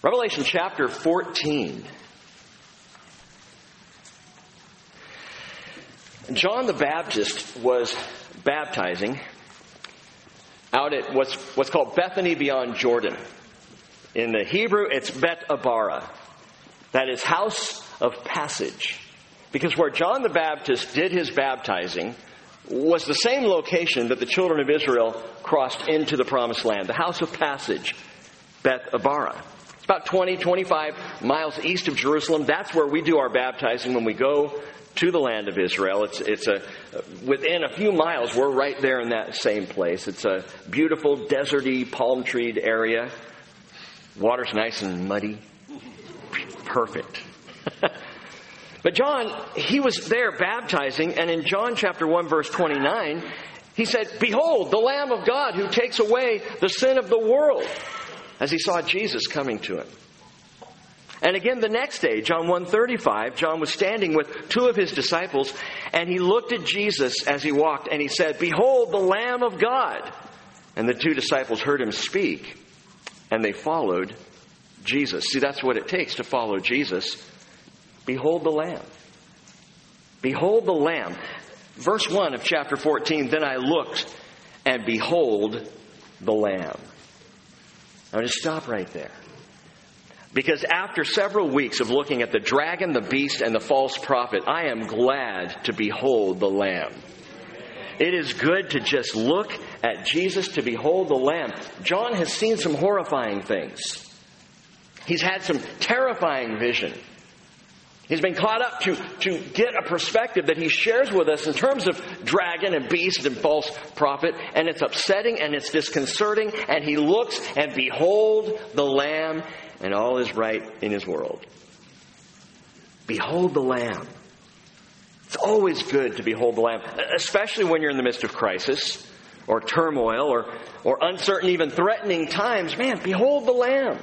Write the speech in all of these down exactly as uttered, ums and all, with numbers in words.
Revelation chapter fourteen. John the Baptist was baptizing out at what's what's called Bethany beyond Jordan. In the Hebrew, it's Bet Abara. That is house of passage. Because where John the Baptist did his baptizing was the same location that the children of Israel crossed into the promised land. The house of passage, Bet Abara. It's about twenty, twenty-five miles east of Jerusalem. That's where we do our baptizing when we go to the land of Israel. It's it's a within a few miles, we're right there in that same place. It's a beautiful, deserty, palm-treed area. Water's nice and muddy. Perfect. But John, he was there baptizing, and in John chapter one, verse twenty-nine, he said, "Behold, the Lamb of God who takes away the sin of the world," as he saw Jesus coming to him. And again the next day, John one thirty-five, John was standing with two of his disciples, and he looked at Jesus as he walked, and he said, "Behold, the Lamb of God." And the two disciples heard him speak, and they followed Jesus. See, that's what it takes to follow Jesus. Behold the Lamb. Behold the Lamb. Verse one of chapter fourteen, "Then I looked, and behold the Lamb." Now just stop right there. Because after several weeks of looking at the dragon, the beast, and the false prophet, I am glad to behold the Lamb. It is good to just look at Jesus, to behold the Lamb. John has seen some horrifying things. He's had some terrifying vision. He's been caught up to, to get a perspective that he shares with us in terms of dragon and beast and false prophet. And it's upsetting and it's disconcerting. And he looks and behold the Lamb, and all is right in his world. Behold the Lamb. It's always good to behold the Lamb, especially when you're in the midst of crisis or turmoil or, or uncertain, even threatening times. Man, behold the Lamb.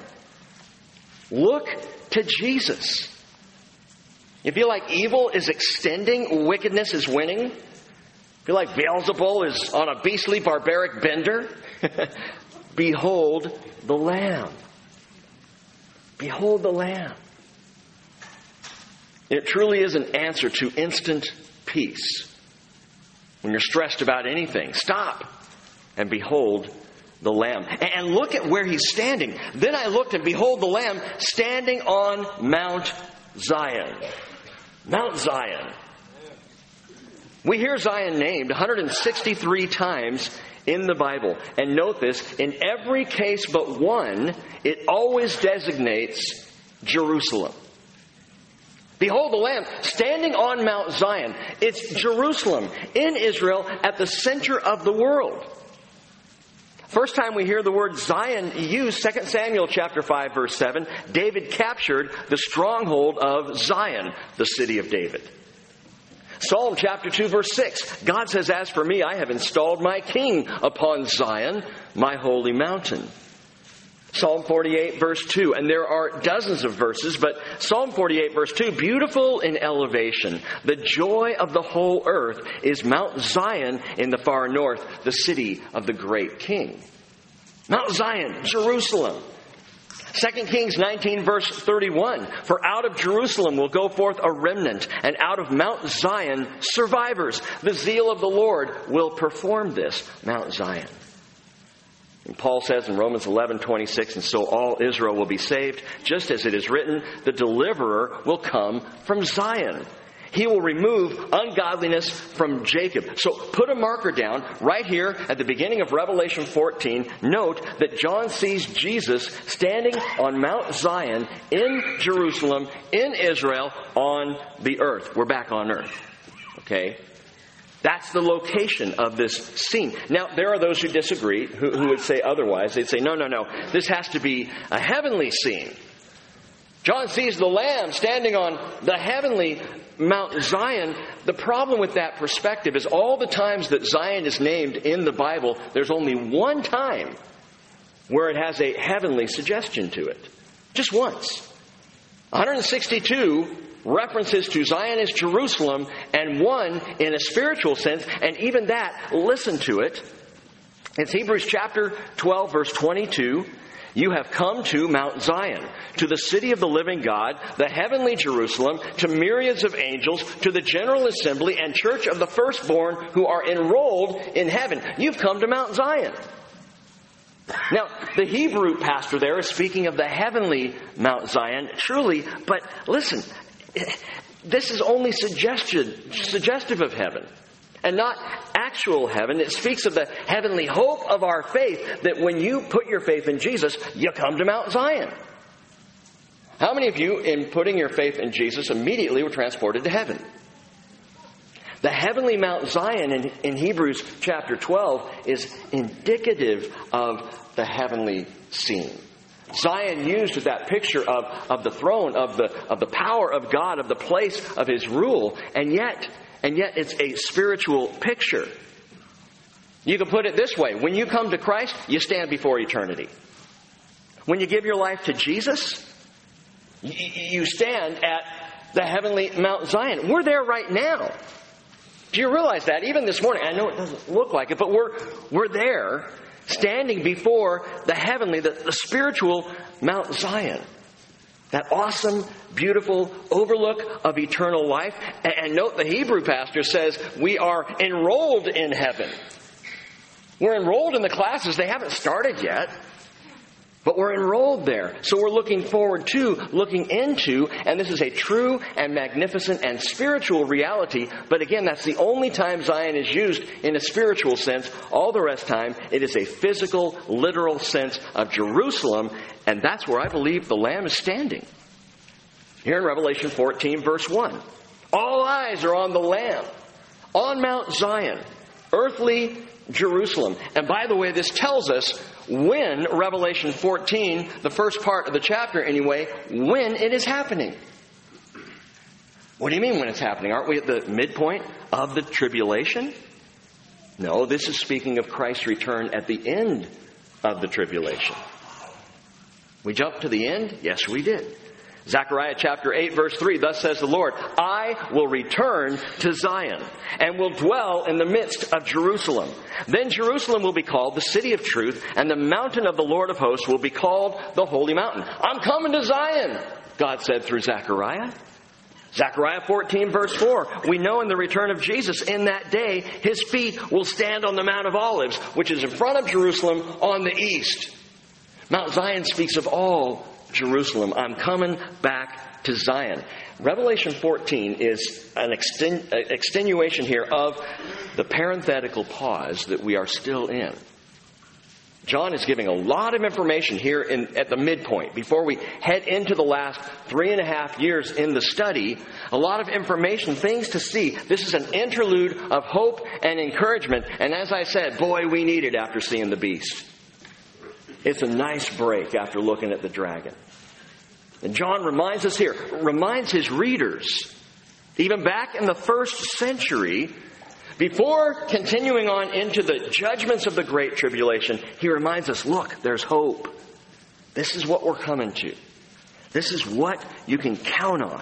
Look to Jesus. You feel like evil is extending, wickedness is winning? Feel like Beelzebul is on a beastly, barbaric bender? Behold the Lamb. Behold the Lamb. It truly is an answer to instant peace. When you're stressed about anything, stop and behold the Lamb. And look at where he's standing. Then I looked, and behold the Lamb standing on Mount Zion. Mount Zion. We hear Zion named one hundred sixty-three times in the Bible. And note this, in every case but one, it always designates Jerusalem. Behold the Lamb standing on Mount Zion. It's Jerusalem in Israel at the center of the world. First time we hear the word Zion used, Second Samuel chapter five, verse seven, David captured the stronghold of Zion, the city of David. Psalm chapter two, verse six, God says, "As for me, I have installed my king upon Zion, my holy mountain." Psalm forty-eight, verse two, and there are dozens of verses, but Psalm forty-eight, verse two, beautiful in elevation. The joy of the whole earth is Mount Zion in the far north, the city of the great king. Mount Zion, Jerusalem. Second Kings nineteen, verse thirty-one, for out of Jerusalem will go forth a remnant, and out of Mount Zion survivors. The zeal of the Lord will perform this, Mount Zion. And Paul says in Romans eleven, twenty-six, and so all Israel will be saved, just as it is written, the deliverer will come from Zion. He will remove ungodliness from Jacob. So put a marker down right here at the beginning of Revelation fourteen. Note that John sees Jesus standing on Mount Zion in Jerusalem, in Israel, on the earth. We're back on earth. Okay? That's the location of this scene. Now, there are those who disagree, who, who would say otherwise. They'd say, no, no, no, this has to be a heavenly scene. John sees the Lamb standing on the heavenly Mount Zion. The problem with that perspective is all the times that Zion is named in the Bible, there's only one time where it has a heavenly suggestion to it. Just once. one hundred sixty-two references to Zion as Jerusalem, and one in a spiritual sense, and even that, listen to it. It's Hebrews chapter twelve, verse twenty-two. You have come to Mount Zion, to the city of the living God, the heavenly Jerusalem, to myriads of angels, to the general assembly and church of the firstborn who are enrolled in heaven. You've come to Mount Zion. Now, the Hebrew pastor there is speaking of the heavenly Mount Zion, truly, but listen, this is only suggested, suggestive of heaven and not actual heaven. It speaks of the heavenly hope of our faith, that when you put your faith in Jesus, you come to Mount Zion. How many of you, in putting your faith in Jesus, immediately were transported to heaven? The heavenly Mount Zion in, in Hebrews chapter twelve is indicative of the heavenly scene. Zion used as that picture of, of the throne, of the, of the power of God, of the place of His rule, and yet, and yet it's a spiritual picture. You can put it this way: when you come to Christ, you stand before eternity. When you give your life to Jesus, you, you stand at the heavenly Mount Zion. We're there right now. Do you realize that? Even this morning, I know it doesn't look like it, but we're we're there, standing before the heavenly, the, the spiritual Mount Zion. That awesome, beautiful overlook of eternal life. And, and note, the Hebrew pastor says we are enrolled in heaven. We're enrolled in the classes. They haven't started yet. But we're enrolled there. So we're looking forward to, looking into, and this is a true and magnificent and spiritual reality. But again, that's the only time Zion is used in a spiritual sense. All the rest time, it is a physical, literal sense of Jerusalem. And that's where I believe the Lamb is standing. Here in Revelation fourteen, verse one. All eyes are on the Lamb, on Mount Zion, earthly Jerusalem. And by the way, this tells us when, Revelation fourteen, the first part of the chapter anyway, when it is happening. What do you mean when it's happening? Aren't we at the midpoint of the tribulation? No, this is speaking of Christ's return at the end of the tribulation. We jumped to the end? Yes, we did. Zechariah chapter eight, verse three, thus says the Lord, I will return to Zion and will dwell in the midst of Jerusalem. Then Jerusalem will be called the city of truth, and the mountain of the Lord of hosts will be called the holy mountain. I'm coming to Zion, God said through Zechariah. Zechariah fourteen, verse four, we know in the return of Jesus, in that day, His feet will stand on the Mount of Olives, which is in front of Jerusalem on the east. Mount Zion speaks of all Jerusalem. I'm coming back to Zion. Revelation fourteen is an exten- extenuation here of the parenthetical pause that we are still in. John is giving a lot of information here in, at the midpoint. Before we head into the last three and a half years in the study, a lot of information, things to see. This is an interlude of hope and encouragement. And as I said, boy, we need it after seeing the beast. It's a nice break after looking at the dragon. And John reminds us here, reminds his readers, even back in the first century, before continuing on into the judgments of the Great Tribulation, he reminds us, look, there's hope. This is what we're coming to. This is what you can count on.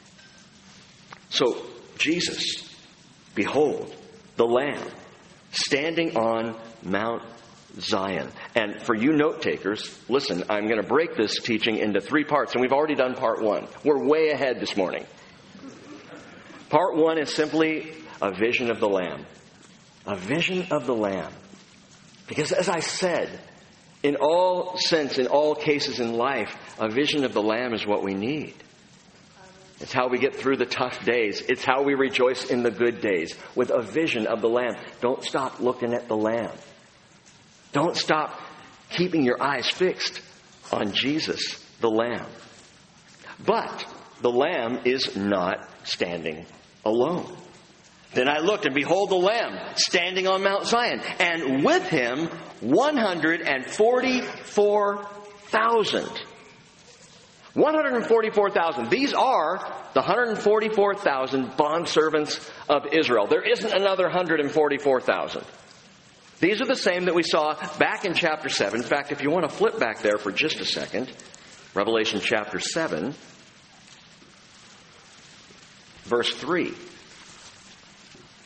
So, Jesus, behold, the Lamb, standing on Mount Zion. And for you note takers, listen, I'm going to break this teaching into three parts, and we've already done part one. We're way ahead this morning. Part one is simply a vision of the Lamb. A vision of the Lamb. Because as I said, in all sense, in all cases in life, a vision of the Lamb is what we need. It's how we get through the tough days. It's how we rejoice in the good days, with a vision of the Lamb. Don't stop looking at the Lamb. Don't stop keeping your eyes fixed on Jesus, the Lamb. But the Lamb is not standing alone. Then I looked, and behold the Lamb standing on Mount Zion, and with him one hundred forty-four thousand. one hundred forty-four thousand. These are the one hundred forty-four thousand bondservants of Israel. There isn't another one hundred forty-four thousand. These are the same that we saw back in chapter seven. In fact, if you want to flip back there for just a second, Revelation chapter seven, verse three.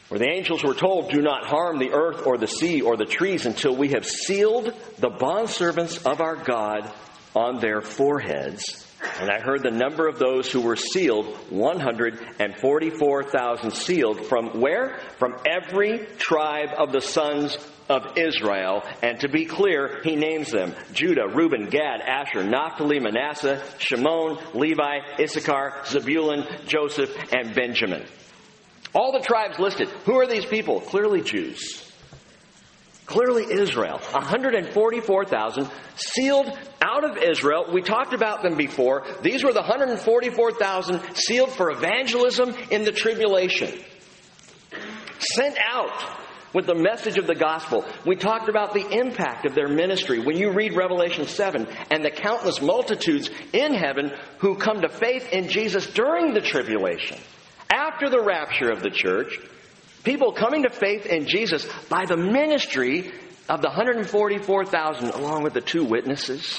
where the angels were told, do not harm the earth or the sea or the trees until we have sealed the bondservants of our God on their foreheads. And I heard the number of those who were sealed, one hundred forty-four thousand sealed. From where? From every tribe of the sons of Israel. And to be clear, he names them: Judah, Reuben, Gad, Asher, Naphtali, Manasseh, Shimon, Levi, Issachar, Zebulun, Joseph, and Benjamin. All the tribes listed. Who are these people? Clearly Jews. Clearly Israel. one hundred forty-four thousand sealed out of Israel. We talked about them before. These were the one hundred forty-four thousand sealed for evangelism in the tribulation. Sent out with the message of the gospel. We talked about the impact of their ministry. When you read Revelation seven and the countless multitudes in heaven who come to faith in Jesus during the tribulation, after the rapture of the church, people coming to faith in Jesus by the ministry of the one hundred forty-four thousand along with the two witnesses.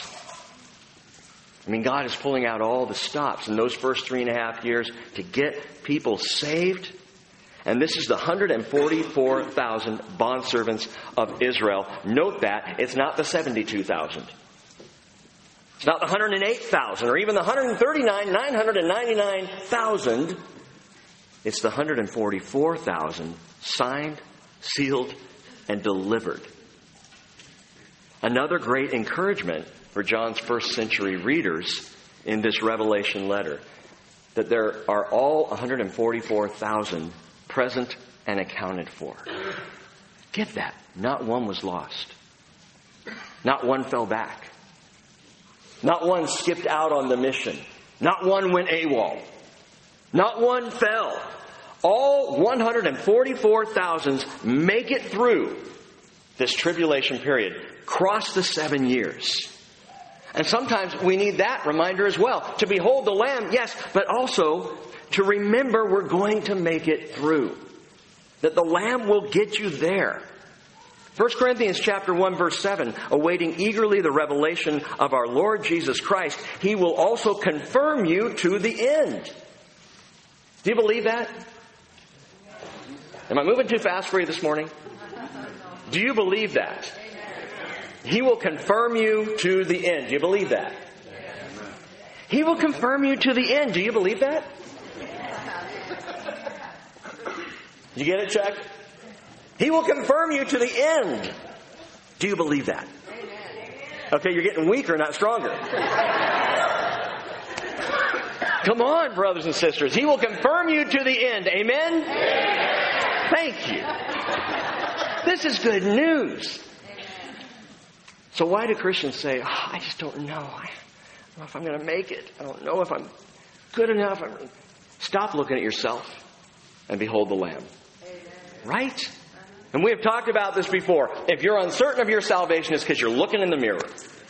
I mean, God is pulling out all the stops in those first three and a half years to get people saved. And this is the one hundred forty-four thousand bondservants of Israel. Note that it's not the seventy-two thousand. It's not the one hundred eight thousand or even the one hundred thirty-nine thousand nine hundred ninety-nine thousand. It's the one hundred forty-four thousand signed, sealed, and delivered. Another great encouragement for John's first century readers in this Revelation letter, that there are all one hundred forty-four thousand present and accounted for. Get that. Not one was lost. Not one fell back. Not one skipped out on the mission. Not one went AWOL. Not one fell. All one hundred forty-four thousand make it through this tribulation period. Cross the seven years. And sometimes we need that reminder as well. To behold the Lamb, yes, but also to remember we're going to make it through. That the Lamb will get you there. First Corinthians chapter one verse seven, awaiting eagerly the revelation of our Lord Jesus Christ, He will also confirm you to the end. Do you believe that? Am I moving too fast for you this morning? Do you believe that? He will confirm you to the end. Do you believe that? He will confirm you to the end. Do you believe that? You get it, Chuck? He will confirm you to the end. Do you believe that? Okay, you're getting weaker, not stronger. Come on, brothers and sisters. He will confirm you to the end. Amen? Thank you. This is good news. So why do Christians say, oh, I just don't know. I don't know if I'm going to make it. I don't know if I'm good enough. Stop looking at yourself and behold the Lamb. Right? And we have talked about this before. If you're uncertain of your salvation, it's because you're looking in the mirror.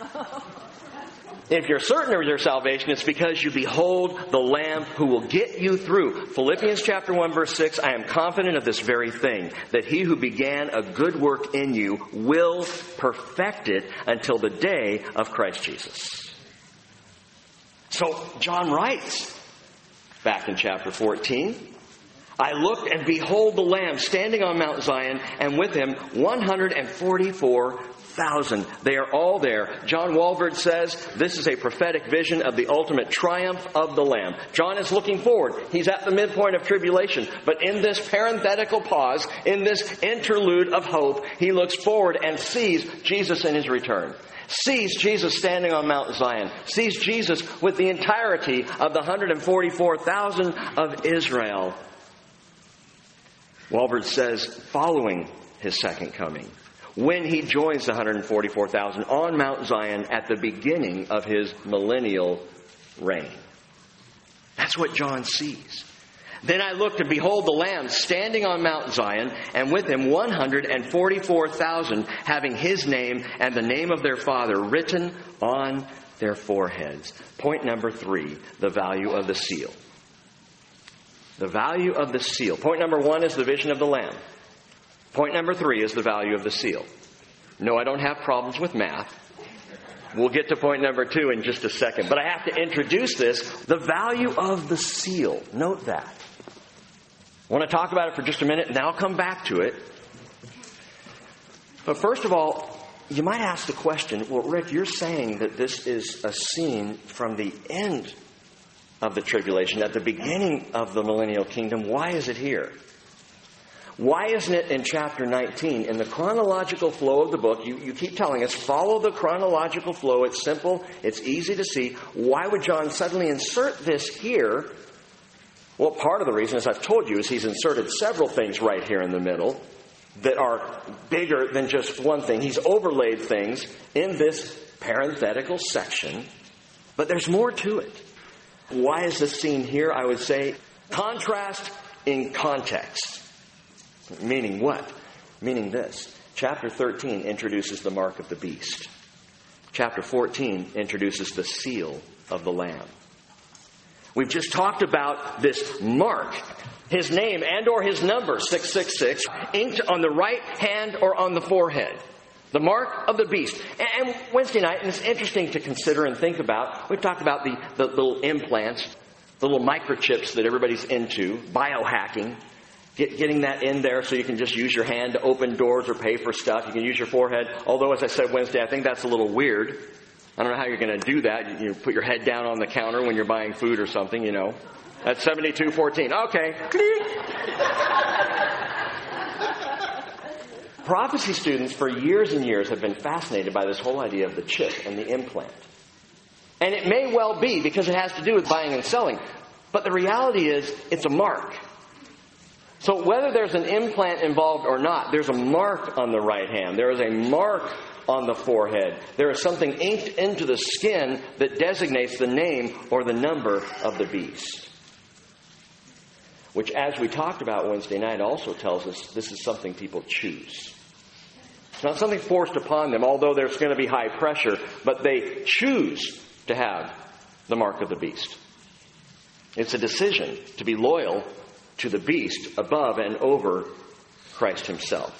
If you're certain of your salvation, it's because you behold the Lamb who will get you through. Philippians chapter one verse six, I am confident of this very thing, that He who began a good work in you will perfect it until the day of Christ Jesus. So John writes back in chapter fourteen, I looked and behold the Lamb standing on Mount Zion, and with Him one hundred forty-four thousand. They are all there. John Walvoord says this is a prophetic vision of the ultimate triumph of the Lamb. John is looking forward. He's at the midpoint of tribulation. But in this parenthetical pause, in this interlude of hope, he looks forward and sees Jesus in His return. Sees Jesus standing on Mount Zion. Sees Jesus with the entirety of the one hundred forty-four thousand of Israel. Walvoord says, following His second coming, when He joins the one hundred forty-four thousand on Mount Zion at the beginning of His millennial reign. That's what John sees. Then I looked and behold the Lamb standing on Mount Zion, and with Him one hundred forty-four thousand, having His name and the name of their Father written on their foreheads. Point number three, the value of the seal. The value of the seal. Point number one is the vision of the Lamb. Point number three is the value of the seal. No, I don't have problems with math. We'll get to point number two in just a second. But I have to introduce this. The value of the seal. Note that. I want to talk about it for just a minute, and then I'll come back to it. But first of all, you might ask the question, well, Rick, you're saying that this is a scene from the end of the tribulation, at the beginning of the millennial kingdom. Why is it here? Why isn't it in chapter nineteen? In the chronological flow of the book, you, you keep telling us, follow the chronological flow. It's simple. It's easy to see. Why would John suddenly insert this here? Well, part of the reason, as I've told you, is he's inserted several things right here in the middle that are bigger than just one thing. He's overlaid things in this parenthetical section, but there's more to it. Why is this scene here? I would say contrast in context. Meaning what? Meaning this. Chapter thirteen introduces the mark of the beast. Chapter fourteen introduces the seal of the Lamb. We've just talked about this mark, his name and or his number, six six six, inked on the right hand or on the forehead. The mark of the beast. And Wednesday night, and it's interesting to consider and think about, we've talked about the, the little implants, the little microchips that everybody's into, biohacking, get, getting that in there so you can just use your hand to open doors or pay for stuff. You can use your forehead. Although, as I said Wednesday, I think that's a little weird. I don't know how you're going to do that. You, you put your head down on the counter when you're buying food or something, you know. That's seventy-two fourteen. Okay. Prophecy students for years and years have been fascinated by this whole idea of the chip and the implant. And it may well be because it has to do with buying and selling. But the reality is, it's a mark. So whether there's an implant involved or not, there's a mark on the right hand. There is a mark on the forehead. There is something inked into the skin that designates the name or the number of the beast. Which, as we talked about Wednesday night, also tells us this is something people choose. It's not something forced upon them, although there's going to be high pressure, but they choose to have the mark of the beast. It's a decision to be loyal to the beast above and over Christ himself.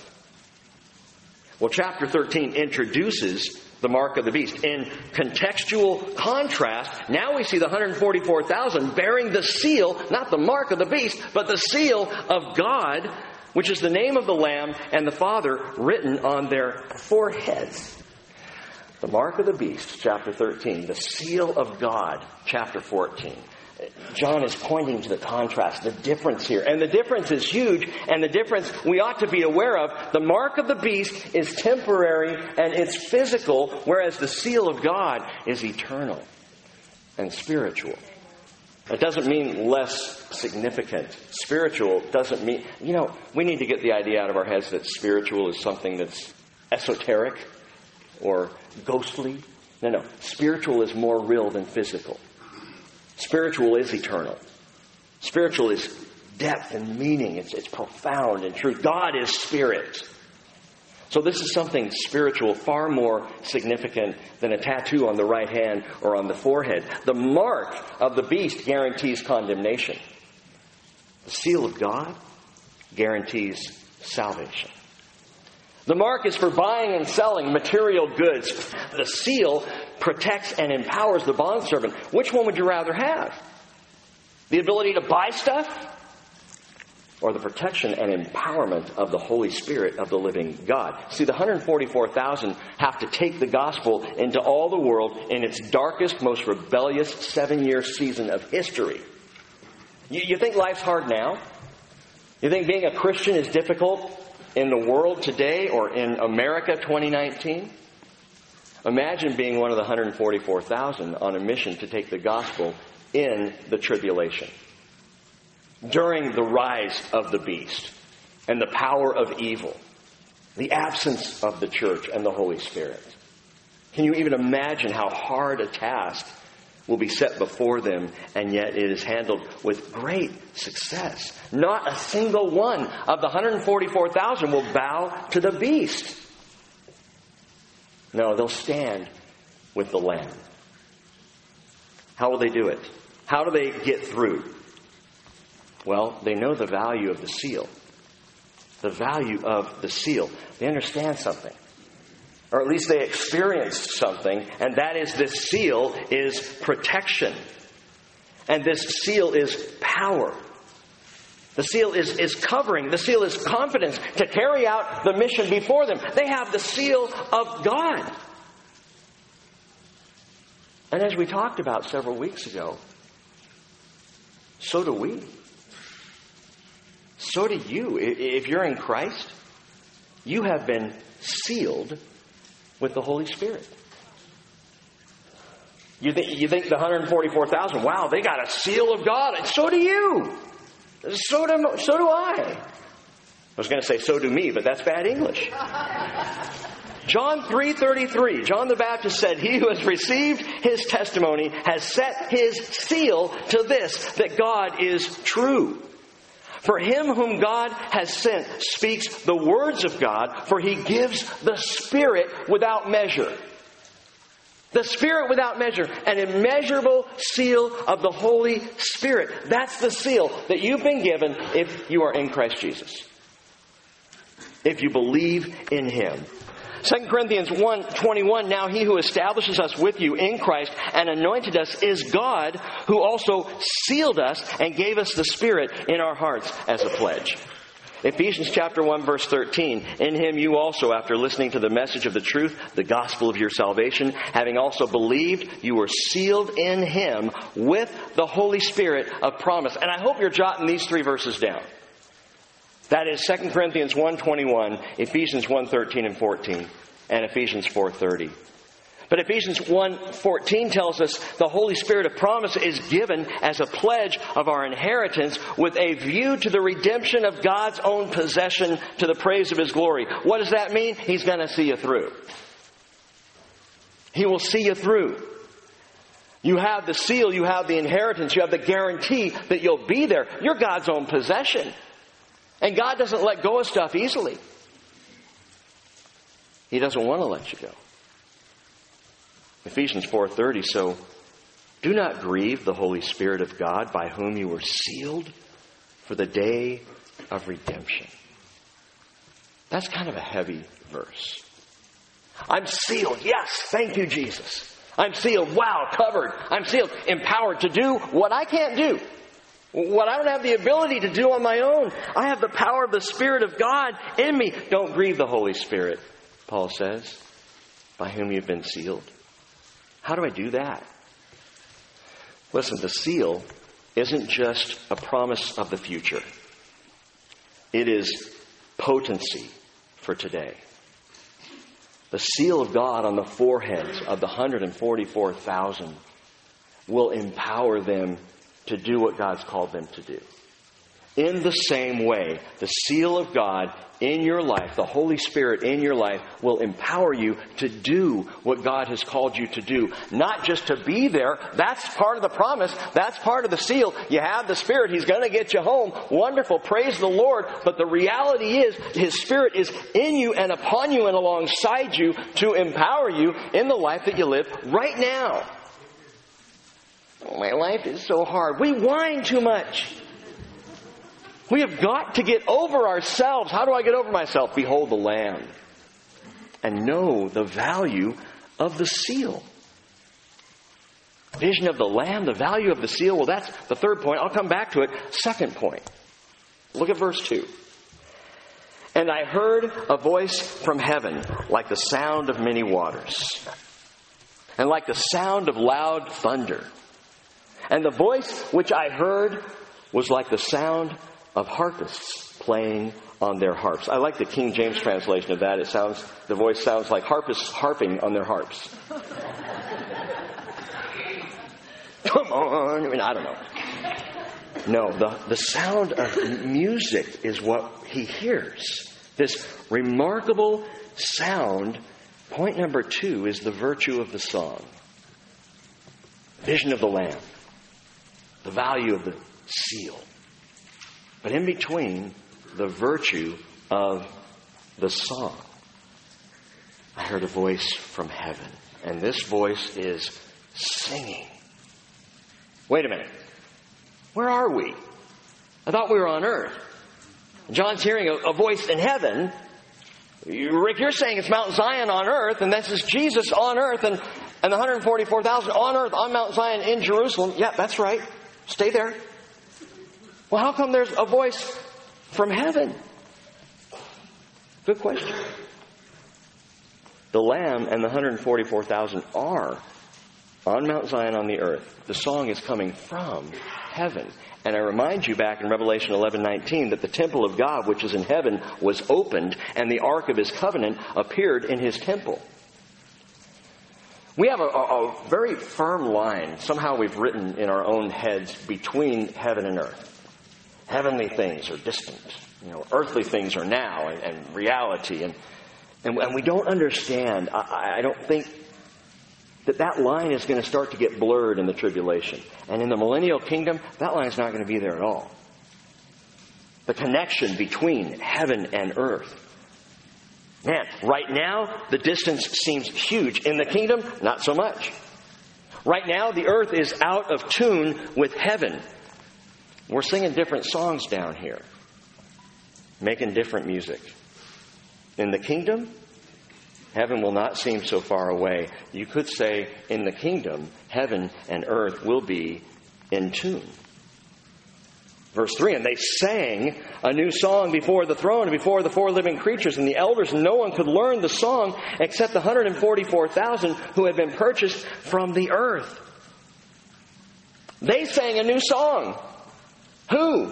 Well, chapter thirteen introduces the mark of the beast. In contextual contrast, now we see the one hundred forty-four thousand bearing the seal, not the mark of the beast, but the seal of God, which is the name of the Lamb and the Father written on their foreheads. The mark of the beast, chapter thirteen. The seal of God, chapter fourteen. John is pointing to the contrast, the difference here. And the difference is huge, and the difference we ought to be aware of. The mark of the beast is temporary and it's physical, whereas the seal of God is eternal and spiritual. It doesn't mean less significant. Spiritual doesn't mean... You know, we need to get the idea out of our heads that spiritual is something that's esoteric or ghostly. No, no. Spiritual is more real than physical. Spiritual is eternal. Spiritual is depth and meaning. It's, it's profound and true. God is spirit. So this is something spiritual, far more significant than a tattoo on the right hand or on the forehead. The mark of the beast guarantees condemnation. The seal of God guarantees salvation. The mark is for buying and selling material goods. The seal protects and empowers the bondservant. Which one would you rather have? The ability to buy stuff? Or the protection and empowerment of the Holy Spirit of the living God? See, the one hundred forty-four thousand have to take the gospel into all the world in its darkest, most rebellious seven-year season of history. You, you think life's hard now? You think being a Christian is difficult in the world today or in America twenty nineteen? Imagine being one of the one hundred forty-four thousand on a mission to take the gospel in the tribulation. During the rise of the beast and the power of evil. The absence of the church and the Holy Spirit. Can you even imagine how hard a task will be set before them, and yet it is handled with great success? Not a single one of the one hundred forty-four thousand will bow to the beast. No, they'll stand with the Lamb. How will they do it? How do they get through? Well, they know the value of the seal. The value of the seal. They understand something. Or at least they experienced something, and that is this seal is protection. And this seal is power. The seal is, is covering. The seal is confidence to carry out the mission before them. They have the seal of God. And as we talked about several weeks ago, so do we. So do you. If you're in Christ, you have been sealed with the Holy Spirit. You think, you think the one hundred forty-four thousand, wow, they got a seal of God. And so do you. So do, so do I. I was going to say, so do me, but that's bad English. John three thirty-three, John the Baptist said, he who has received his testimony has set his seal to this, that God is true. For him whom God has sent speaks the words of God, for he gives the Spirit without measure. The Spirit without measure, an immeasurable seal of the Holy Spirit. That's the seal that you've been given if you are in Christ Jesus. If you believe in Him. Second Corinthians one twenty-one, now he who establishes us with you in Christ and anointed us is God, who also sealed us and gave us the Spirit in our hearts as a pledge. Ephesians chapter one verse thirteen, in him you also, after listening to the message of the truth, the gospel of your salvation, having also believed, you were sealed in him with the Holy Spirit of promise. And I hope you're jotting these three verses down. That is Second Corinthians one twenty-one, Ephesians one thirteen and fourteen, and Ephesians four thirty. But Ephesians one fourteen tells us the Holy Spirit of promise is given as a pledge of our inheritance with a view to the redemption of God's own possession to the praise of His glory. What does that mean? He's going to see you through. He will see you through. You have the seal, you have the inheritance, you have the guarantee that you'll be there. You're God's own possession. And God doesn't let go of stuff easily. He doesn't want to let you go. Ephesians four thirty, so do not grieve the Holy Spirit of God by whom you were sealed for the day of redemption. That's kind of a heavy verse. I'm sealed. Yes, thank you, Jesus. I'm sealed. Wow, covered. I'm sealed. Empowered to do what I can't do. What I don't have the ability to do on my own. I have the power of the Spirit of God in me. Don't grieve the Holy Spirit, Paul says, by whom you've been sealed. How do I do that? Listen, the seal isn't just a promise of the future. It is potency for today. The seal of God on the foreheads of the one hundred forty-four thousand will empower them to do what God's called them to do. In the same way, the seal of God in your life, the Holy Spirit in your life, will empower you to do what God has called you to do. Not just to be there. That's part of the promise. That's part of the seal. You have the Spirit. He's going to get you home. Wonderful. Praise the Lord. But the reality is, His Spirit is in you and upon you and alongside you to empower you in the life that you live right now. Oh, my life is so hard. We whine too much. We have got to get over ourselves. How do I get over myself? Behold the Lamb. And know the value of the seal. Vision of the Lamb, the value of the seal. Well, that's the third point. I'll come back to it. Second point. Look at verse two. And I heard a voice from heaven like the sound of many waters, and like the sound of loud thunder. And the voice which I heard was like the sound of harpists playing on their harps. I like the King James translation of that. It sounds, the voice sounds like harpists harping on their harps. Come on. I mean, I don't know. No, the, the sound of music is what he hears. This remarkable sound. Point number two is the virtue of the song. Vision of the Lamb. The value of the seal. But in between, the virtue of the song. I heard a voice from heaven. And this voice is singing. Wait a minute. Where are we? I thought we were on earth. John's hearing a, a voice in heaven. You, Rick, you're saying it's Mount Zion on earth, and this is Jesus on earth, and, and the one hundred forty-four thousand on earth on Mount Zion in Jerusalem. Yeah, that's right. Stay there. Well, how come there's a voice from heaven? Good question. The Lamb and the one hundred forty-four thousand are on Mount Zion on the earth. The song is coming from heaven. And I remind you back in Revelation eleven nineteen that the temple of God, which is in heaven, was opened, and the ark of his covenant appeared in his temple. We have a, a, a very firm line, somehow we've written in our own heads, between heaven and earth. Heavenly things are distant. You know, earthly things are now and, and reality. And, and, and we don't understand, I, I don't think, that that line is going to start to get blurred in the tribulation. And in the millennial kingdom, that line is not going to be there at all. The connection between heaven and earth. Man, right now, the distance seems huge. In the kingdom, not so much. Right now, the earth is out of tune with heaven. We're singing different songs down here. Making different music. In the kingdom, heaven will not seem so far away. You could say, in the kingdom, heaven and earth will be in tune. Verse three, and they sang a new song before the throne and before the four living creatures and the elders. And no one could learn the song except the one hundred forty-four thousand who had been purchased from the earth. They sang a new song. Who?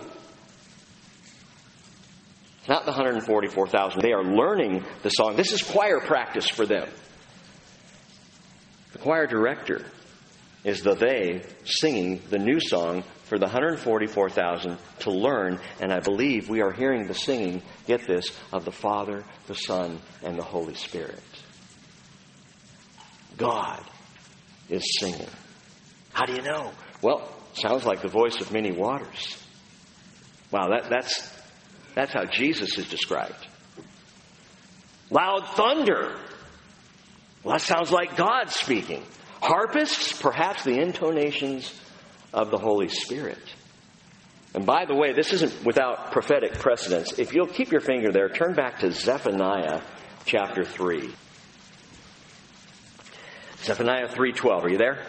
Not the one hundred forty-four thousand. They are learning the song. This is choir practice for them. The choir director is the they singing the new song for the one hundred forty-four thousand to learn. And I believe we are hearing the singing, get this, of the Father, the Son, and the Holy Spirit. God is singing. How do you know? Well, sounds like the voice of many waters. Wow, that, that's... That's how Jesus is described. Loud thunder. Well, that sounds like God speaking. Harpists, perhaps the intonations of the Holy Spirit. And by the way, this isn't without prophetic precedence. If you'll keep your finger there, turn back to Zephaniah chapter three. Zephaniah three twelve. Are you there?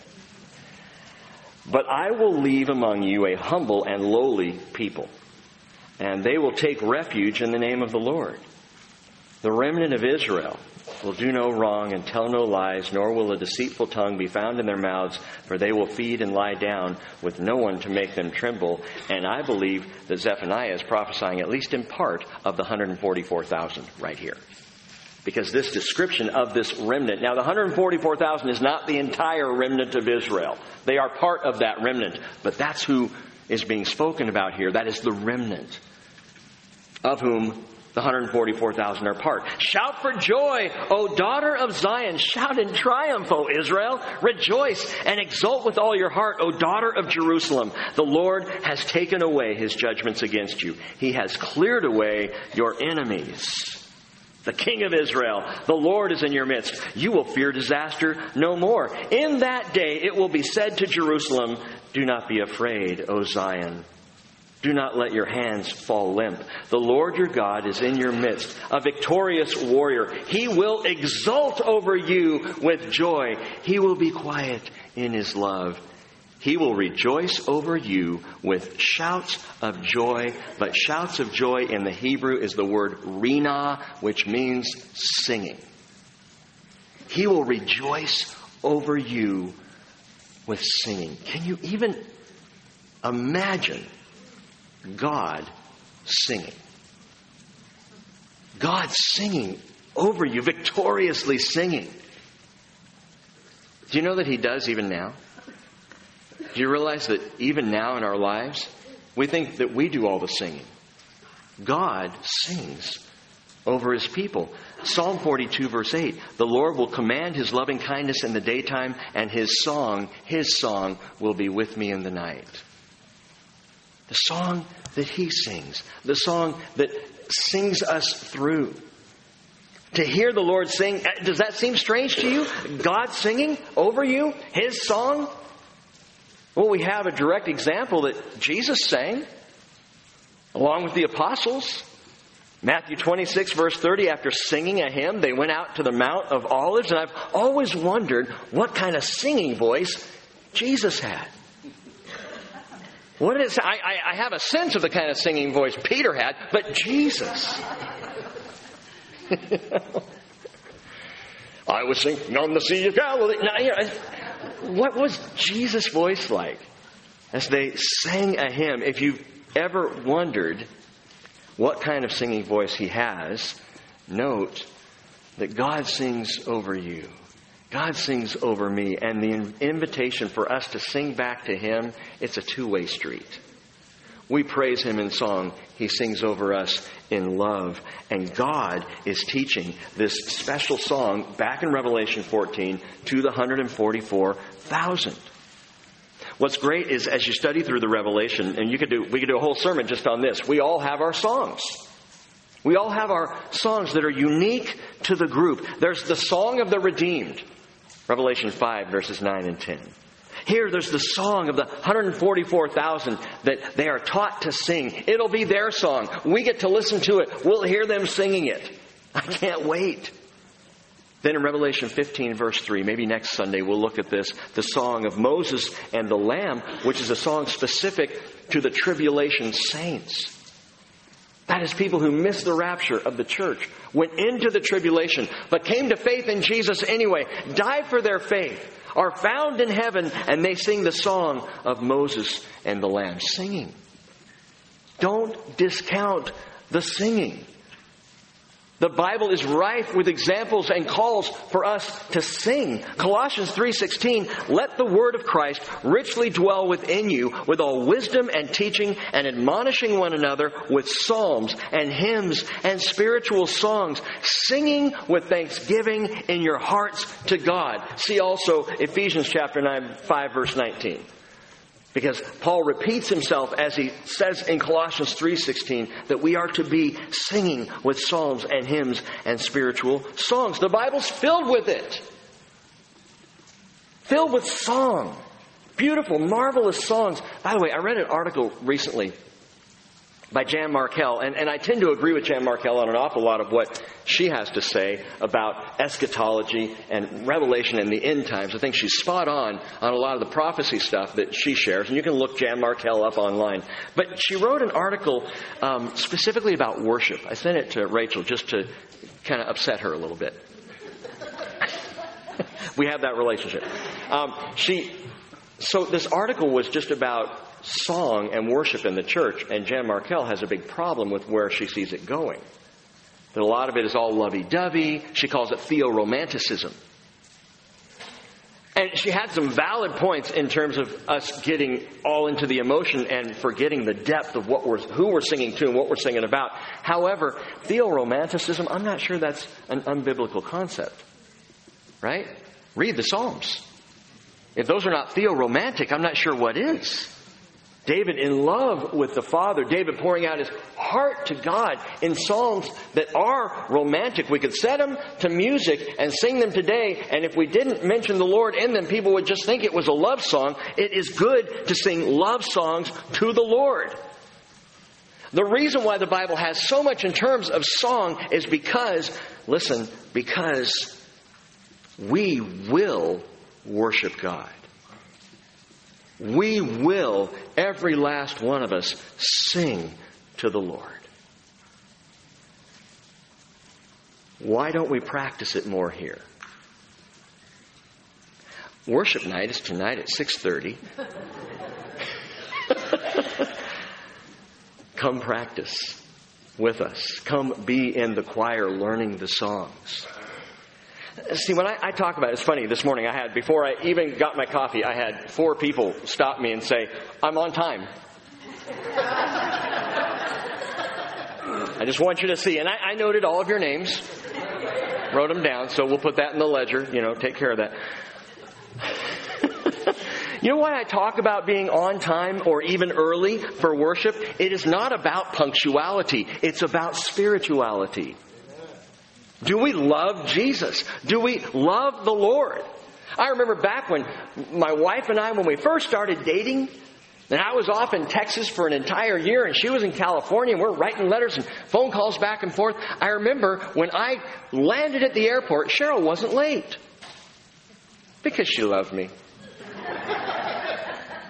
But I will leave among you a humble and lowly people, and they will take refuge in the name of the Lord. The remnant of Israel will do no wrong and tell no lies, nor will a deceitful tongue be found in their mouths, for they will feed and lie down with no one to make them tremble. And I believe that Zephaniah is prophesying, at least in part, of the one hundred forty-four thousand right here. Because this description of this remnant, now the one hundred forty-four thousand is not the entire remnant of Israel. They are part of that remnant, but that's who is being spoken about here. That is the remnant, of whom the one hundred forty-four thousand are part. Shout for joy, O daughter of Zion. Shout in triumph, O Israel. Rejoice and exult with all your heart, O daughter of Jerusalem. The Lord has taken away his judgments against you. He has cleared away your enemies. The King of Israel, the Lord is in your midst. You will fear disaster no more. In that day it will be said to Jerusalem, do not be afraid, O Zion. Do not let your hands fall limp. The Lord your God is in your midst, a victorious warrior. He will exult over you with joy. He will be quiet in his love. He will rejoice over you with shouts of joy. But shouts of joy in the Hebrew is the word rina, which means singing. He will rejoice over you with singing. Can you even imagine God singing? God singing over you, victoriously singing. Do you know that he does even now? Do you realize that even now in our lives, we think that we do all the singing? God sings over his people. Psalm forty-two verse eight, the Lord will command his loving kindness in the daytime, and his song, his song will be with me in the night. The song that he sings, the song that sings us through. To hear the Lord sing, does that seem strange to you? God singing over you, his song? Well, we have a direct example that Jesus sang along with the apostles. Matthew twenty-six verse thirty, after singing a hymn, they went out to the Mount of Olives. And I've always wondered what kind of singing voice Jesus had. What did it say? I, I, I have a sense of the kind of singing voice Peter had, but Jesus. I was singing on the Sea of Galilee. Now, you know, what was Jesus' voice like as they sang a hymn? If you've ever wondered what kind of singing voice he has, note that God sings over you. God sings over me. And the invitation for us to sing back to him, it's a two-way street. We praise him in song. He sings over us in love. And God is teaching this special song back in Revelation fourteen to the one hundred forty-four thousand. What's great is as you study through the Revelation, and you could do, we could do a whole sermon just on this. We all have our songs. We all have our songs that are unique to the group. There's the song of the redeemed. Revelation five, verses nine and ten. Here, there's the song of the one hundred forty-four thousand that they are taught to sing. It'll be their song. We get to listen to it. We'll hear them singing it. I can't wait. Then in Revelation fifteen, verse three, maybe next Sunday we'll look at this, the song of Moses and the Lamb, which is a song specific to the tribulation saints. That is people who missed the rapture of the church, went into the tribulation, but came to faith in Jesus anyway, died for their faith, are found in heaven, and they sing the song of Moses and the Lamb. Singing. Don't discount the singing. The Bible is rife with examples and calls for us to sing. Colossians three sixteen, let the word of Christ richly dwell within you with all wisdom and teaching and admonishing one another with psalms and hymns and spiritual songs, singing with thanksgiving in your hearts to God. See also Ephesians chapter nine, five, verse nineteen. Because Paul repeats himself as he says in Colossians three sixteen that we are to be singing with psalms and hymns and spiritual songs. The Bible's filled with it. Filled with song. Beautiful, marvelous songs. By the way, I read an article recently by Jan Markell, and, and I tend to agree with Jan Markell on an awful lot of what she has to say about eschatology and Revelation and the end times. I think she's spot on on a lot of the prophecy stuff that she shares, and you can look Jan Markell up online. But she wrote an article um, specifically about worship. I sent it to Rachel just to kind of upset her a little bit. We have that relationship. Um, she, so this article was just about song and worship in the church, and Jan Markell has a big problem with where she sees it going. That a lot of it is all lovey-dovey. She calls it theoromanticism. And she had some valid points in terms of us getting all into the emotion and forgetting the depth of what we're, who we're singing to and what we're singing about. However, theoromanticism, I'm not sure that's an unbiblical concept. Right? Read the Psalms. If those are not theoromantic, I'm not sure what is. David in love with the Father. David pouring out his heart to God in songs that are romantic. We could set them to music and sing them today, and if we didn't mention the Lord in them, people would just think it was a love song. It is good to sing love songs to the Lord. The reason why the Bible has so much in terms of song is because, listen, because we will worship God. We will, every last one of us, sing to the Lord. Why don't we practice it more here? Worship night is tonight at six thirty. Come practice with us. Come be in the choir learning the songs. See, when I, I talk about it, it's funny, this morning I had, before I even got my coffee, I had four people stop me and say, I'm on time. I just want you to see. And I, I noted all of your names, wrote them down, so we'll put that in the ledger, you know, take care of that. You know why I talk about being on time or even early for worship? It is not about punctuality. It's about spirituality. Do we love Jesus? Do we love the Lord? I remember back when my wife and I, when we first started dating, and I was off in Texas for an entire year, and she was in California, and we're writing letters and phone calls back and forth. I remember when I landed at the airport, Cheryl wasn't late. Because she loved me.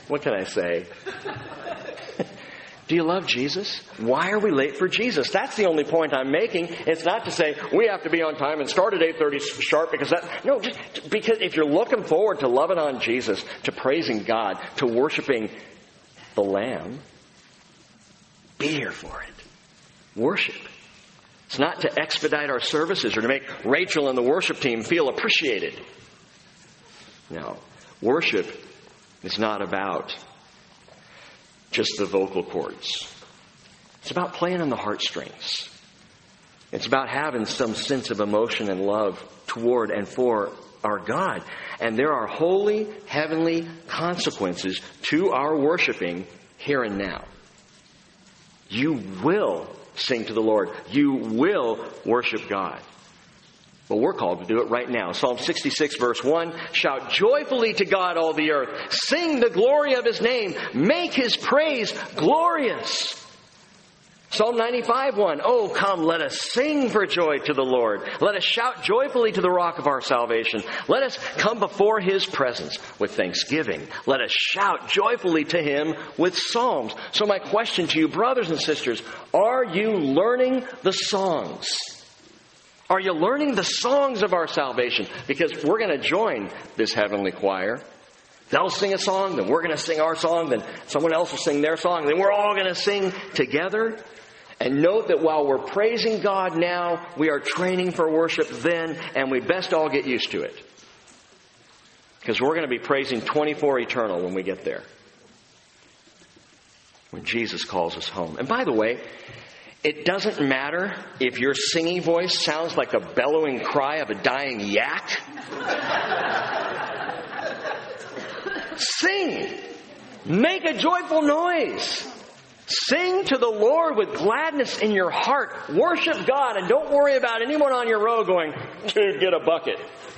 What can I say? Do you love Jesus? Why are we late for Jesus? That's the only point I'm making. It's not to say we have to be on time and start at eight thirty sharp because that, no, just because if you're looking forward to loving on Jesus, to praising God, to worshiping the Lamb, be here for it. Worship. It's not to expedite our services or to make Rachel and the worship team feel appreciated. No. Worship is not about just the vocal cords. It's about playing on the heartstrings. It's about having some sense of emotion and love toward and for our God. And there are holy, heavenly consequences to our worshiping here and now. You will sing to the Lord. You will worship God. But we're called to do it right now. Psalm sixty-six verse one, shout joyfully to God, all the earth. Sing the glory of His name. Make His praise glorious. Psalm ninety-five one, oh, come, let us sing for joy to the Lord. Let us shout joyfully to the rock of our salvation. Let us come before His presence with thanksgiving. Let us shout joyfully to Him with psalms. So my question to you, brothers and sisters, are you learning the songs? Are you learning the songs of our salvation? Because we're going to join this heavenly choir. They'll sing a song, then we're going to sing our song, then someone else will sing their song, then we're all going to sing together. And note that while we're praising God now, we are training for worship then, and we best all get used to it. Because we're going to be praising twenty-four eternal when we get there. When Jesus calls us home. And by the way, it doesn't matter if your singing voice sounds like the bellowing cry of a dying yak. Sing. Make a joyful noise. Sing to the Lord with gladness in your heart. Worship God and don't worry about anyone on your row going, dude, get a bucket.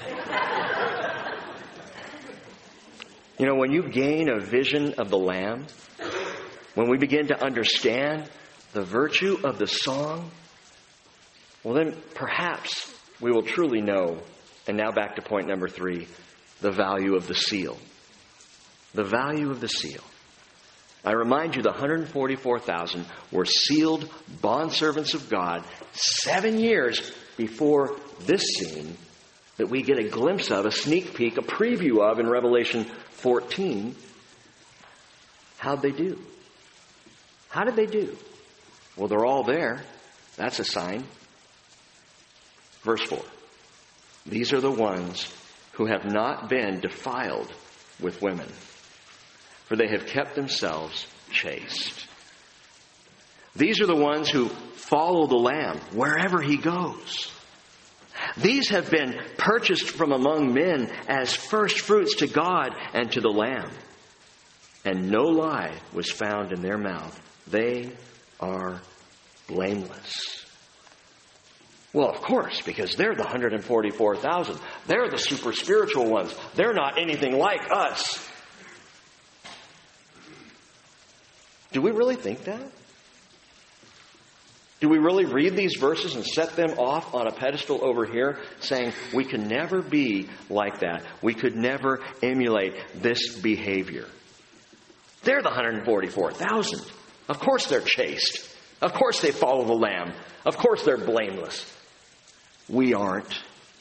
You know, when you gain a vision of the Lamb, when we begin to understand the virtue of the song, well then perhaps we will truly know, and now back to point number three, the value of the seal. The value of the seal. I remind you the one hundred forty-four thousand were sealed bondservants of God seven years before this scene that we get a glimpse of, a sneak peek, a preview of in Revelation fourteen. How'd they do? How did they do? Well, they're all there. That's a sign. Verse four. These are the ones who have not been defiled with women, for they have kept themselves chaste. These are the ones who follow the Lamb wherever He goes. These have been purchased from among men as first fruits to God and to the Lamb. And no lie was found in their mouth. They are blameless. Well, of course, because they're the one hundred forty-four thousand. They're the super spiritual ones. They're not anything like us. Do we really think that? Do we really read these verses and set them off on a pedestal over here saying we can never be like that? We could never emulate this behavior. They're the one hundred forty-four thousand. Of course they're chaste. Of course they follow the Lamb. Of course they're blameless. We aren't.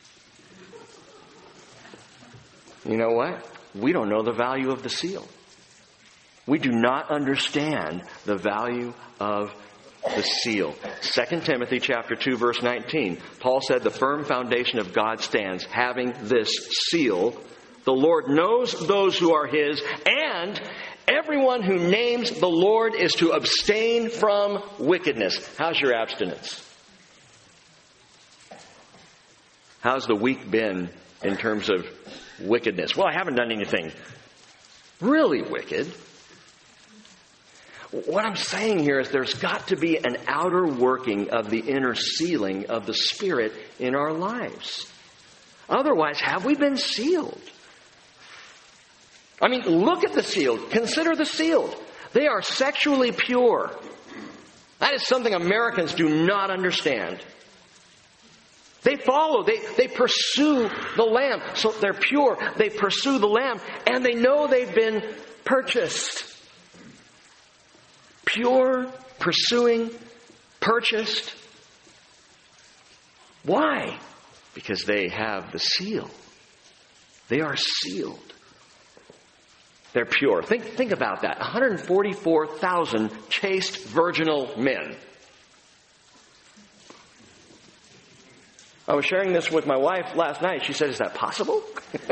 You know what? We don't know the value of the seal. We do not understand the value of the seal. Second Timothy chapter two verse nineteen. Paul said the firm foundation of God stands having this seal. The Lord knows those who are His, and everyone who names the Lord is to abstain from wickedness. How's your abstinence? How's the week been in terms of wickedness? Well, I haven't done anything really wicked. What I'm saying here is there's got to be an outer working of the inner sealing of the Spirit in our lives. Otherwise, have we been sealed? I mean, look at the sealed. Consider the sealed. They are sexually pure. That is something Americans do not understand. They follow, they, they pursue the Lamb. So they're pure. They pursue the Lamb. And they know they've been purchased. Pure, pursuing, purchased. Why? Because they have the seal. They are sealed. They're pure. Think, think about that. one hundred forty-four thousand chaste virginal men. I was sharing this with my wife last night. She said, is that possible?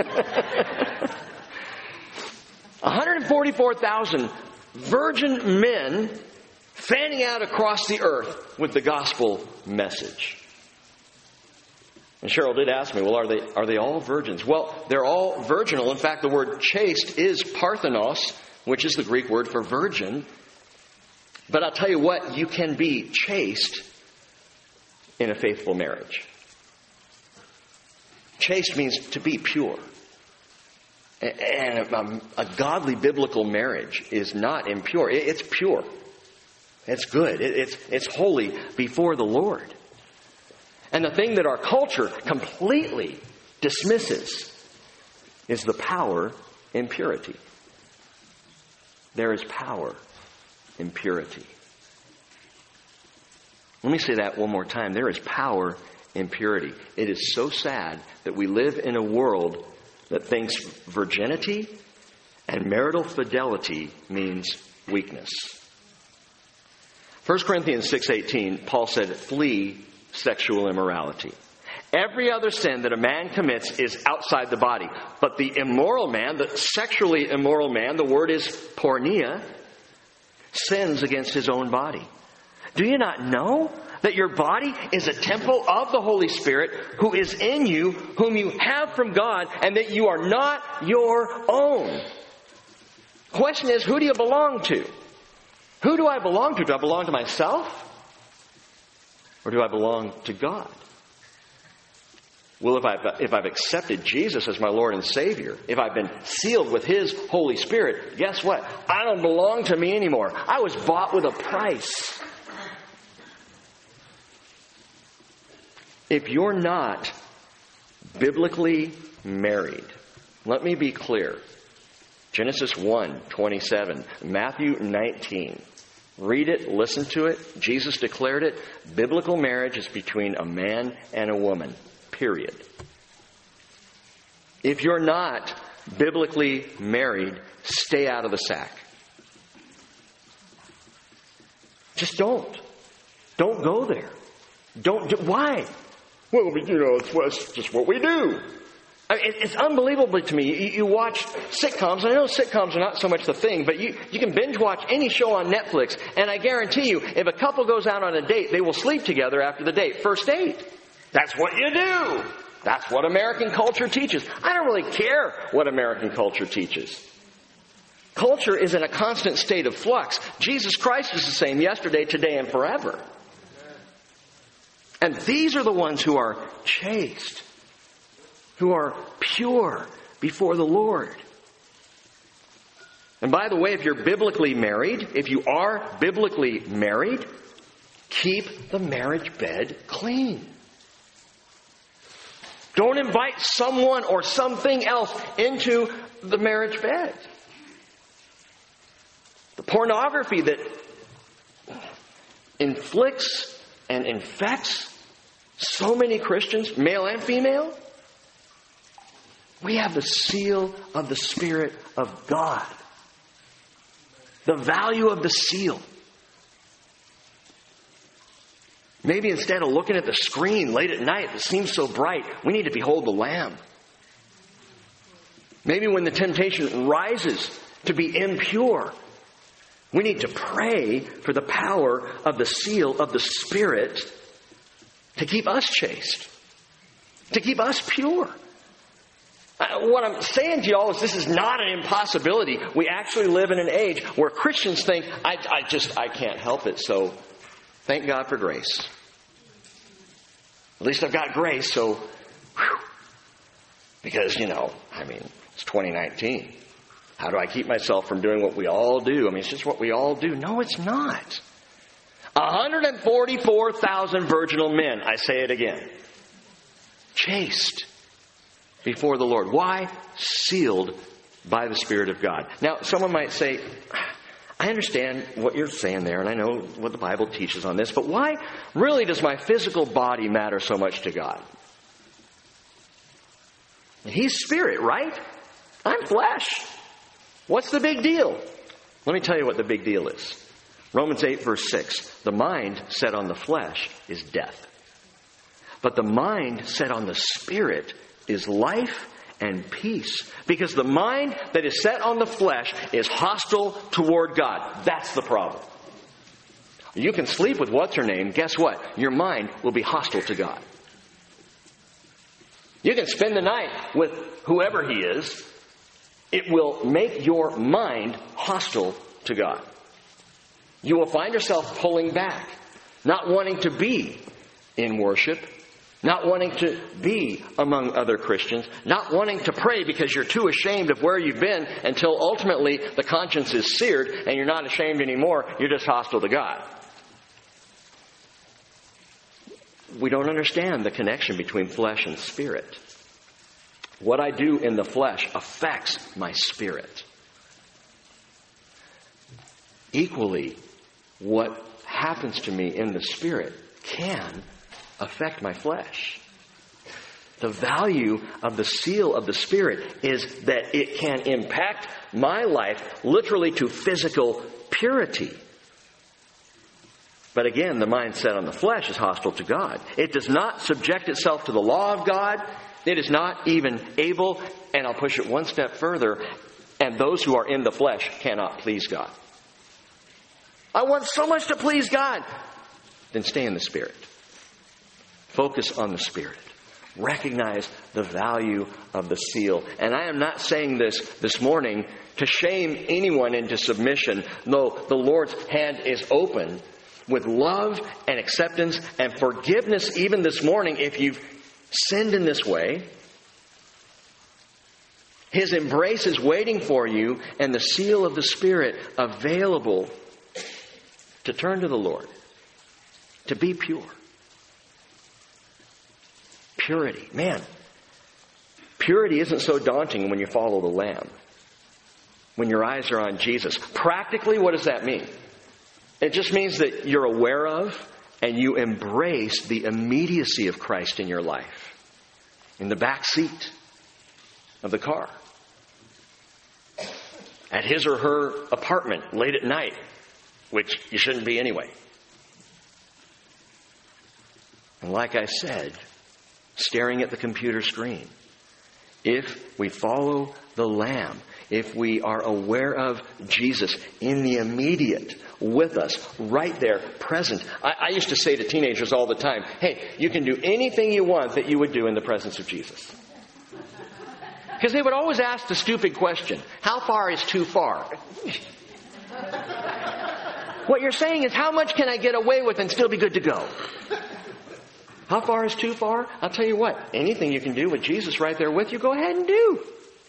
one hundred forty-four thousand virgin men fanning out across the earth with the gospel message. And Cheryl did ask me, well, are they are they all virgins? Well, they're all virginal. In fact, the word chaste is parthenos, which is the Greek word for virgin. But I'll tell you what, you can be chaste in a faithful marriage. Chaste means to be pure. And a, a godly biblical marriage is not impure. It's pure. It's good. It's, it's holy before the Lord. And the thing that our culture completely dismisses is the power in purity. There is power in purity. Let me say that one more time. There is power in purity. It is so sad that we live in a world that thinks virginity and marital fidelity means weakness. First Corinthians six eighteen, Paul said, flee sexual immorality. Every other sin that a man commits is outside the body. But the immoral man, the sexually immoral man, the word is porneia, sins against his own body. Do you not know that your body is a temple of the Holy Spirit who is in you, whom you have from God, and that you are not your own? Question is, who do you belong to? Who do I belong to? Do I belong to myself? Or do I belong to God? Well, if I've, if I've accepted Jesus as my Lord and Savior, if I've been sealed with His Holy Spirit, guess what? I don't belong to me anymore. I was bought with a price. If you're not biblically married, let me be clear. Genesis one twenty-seven, Matthew nineteen. Read it, listen to it. Jesus declared it. Biblical marriage is between a man and a woman. Period. If you're not biblically married, stay out of the sack. Just don't. Don't go there. Don't do, why? Well, you know, it's, it's just what we do. I mean, it's unbelievable to me. You, you watch sitcoms. I know sitcoms are not so much the thing, but you, you can binge watch any show on Netflix, and I guarantee you, if a couple goes out on a date, they will sleep together after the date. First date. That's what you do. That's what American culture teaches. I don't really care what American culture teaches. Culture is in a constant state of flux. Jesus Christ is the same yesterday, today, and forever. And these are the ones who are chaste, who are pure before the Lord. And by the way, if you're biblically married, if you are biblically married, keep the marriage bed clean. Don't invite someone or something else into the marriage bed. The pornography that inflicts and infects so many Christians, male and female. We have the seal of the Spirit of God. The value of the seal. Maybe instead of looking at the screen late at night that seems so bright, we need to behold the Lamb. Maybe when the temptation rises to be impure, we need to pray for the power of the seal of the Spirit to keep us chaste, to keep us pure. Uh, what I'm saying to y'all is this is not an impossibility. We actually live in an age where Christians think, I, I just, I can't help it, so thank God for grace. At least I've got grace, so, whew, because, you know, I mean, it's twenty nineteen. How do I keep myself from doing what we all do? I mean, it's just what we all do. No, it's not. one hundred forty-four thousand virginal men, I say it again, chaste before the Lord. Why? Sealed by the Spirit of God. Now, someone might say, I understand what you're saying there, and I know what the Bible teaches on this, but why really does my physical body matter so much to God? He's spirit, right? I'm flesh. What's the big deal? Let me tell you what the big deal is. Romans eight, verse six. The mind set on the flesh is death. But the mind set on the Spirit is life and peace. Because the mind that is set on the flesh is hostile toward God. That's the problem. You can sleep with what's her name. Guess what? Your mind will be hostile to God. You can spend the night with whoever he is. It will make your mind hostile to God. You will find yourself pulling back, not wanting to be in worship, not wanting to be among other Christians, not wanting to pray because you're too ashamed of where you've been until ultimately the conscience is seared and you're not ashamed anymore. You're just hostile to God. We don't understand the connection between flesh and spirit. What I do in the flesh affects my spirit. Equally, what happens to me in the spirit can affect my flesh. The value of the seal of the Spirit is that it can impact my life literally to physical purity. But again, the mind set on the flesh is hostile to God. It does not subject itself to the law of God. It is not even able, and I'll push it one step further, and those who are in the flesh cannot please God. I want so much to please God. Then stay in the Spirit. Focus on the Spirit. Recognize the value of the seal. And I am not saying this this morning to shame anyone into submission. No, the Lord's hand is open with love and acceptance and forgiveness even this morning if you've sinned in this way. His embrace is waiting for you and the seal of the Spirit available to turn to the Lord, to be pure. Purity. Man, purity isn't so daunting when you follow the Lamb. When your eyes are on Jesus. Practically, what does that mean? It just means that you're aware of and you embrace the immediacy of Christ in your life. In the back seat of the car. At his or her apartment late at night, which you shouldn't be anyway. And like I said, staring at the computer screen. If we follow the Lamb, if we are aware of Jesus in the immediate, with us, right there, present. I, I used to say to teenagers all the time, hey, you can do anything you want that you would do in the presence of Jesus. Because they would always ask the stupid question, how far is too far? What you're saying is, how much can I get away with and still be good to go? How far is too far? I'll tell you what, anything you can do with Jesus right there with you, go ahead and do.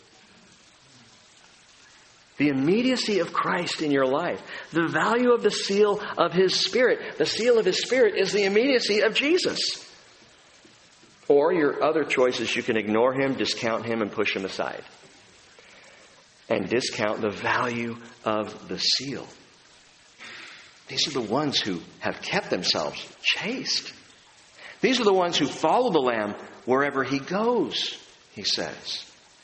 The immediacy of Christ in your life. The value of the seal of His Spirit. The seal of His Spirit is the immediacy of Jesus. Or your other choices, you can ignore Him, discount Him, and push Him aside. And discount the value of the seal. These are the ones who have kept themselves chaste. These are the ones who follow the Lamb wherever He goes, He says.